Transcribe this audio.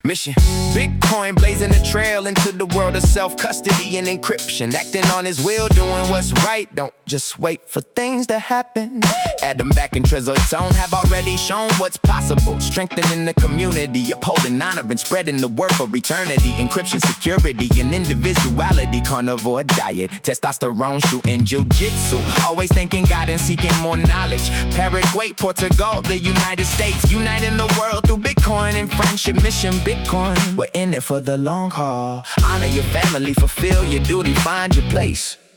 Mission: Bitcoin blazing a trail into the world of self-custody and encryption. Acting on his will, doing what's right. Don't just wait for things to happen. Adam Back and Trezor Tone have already shown what's possible. Strengthening the community, upholding honor and spreading the word for eternity. Encryption, security, and individuality. Carnivore diet, testosterone, shooting jiu-jitsu. Always thinking God and seeking more knowledge. Paraguay, Portugal, the United States. Uniting the world through Bitcoin and friendship. Mission Bitcoin, we're in it for the long haul. Honor your family, fulfill your duty, find your place.